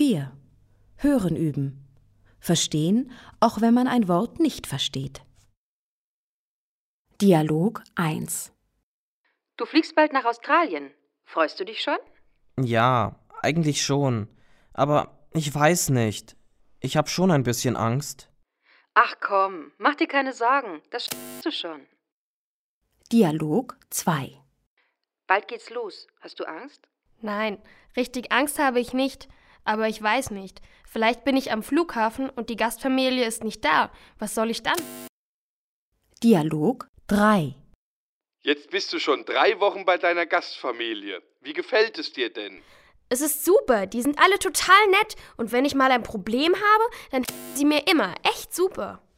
4. Hören üben. Verstehen, auch wenn man ein Wort nicht versteht. Dialog 1. Du fliegst bald nach Australien. Freust du dich schon? Ja, eigentlich schon. Aber ich weiß nicht. Ich habe schon ein bisschen Angst. Ach komm, mach dir keine Sorgen. Das schaffst du schon. Dialog 2. Bald geht's los. Hast du Angst? Nein, richtig Angst habe ich nicht. Aber ich weiß nicht. Vielleicht bin ich am Flughafen und die Gastfamilie ist nicht da. Was soll ich dann? Dialog 3. Jetzt bist du schon 3 Wochen bei deiner Gastfamilie. Wie gefällt es dir denn? Es ist super, die sind alle total nett und wenn ich mal ein Problem habe, dann helfen sie mir immer. Echt super.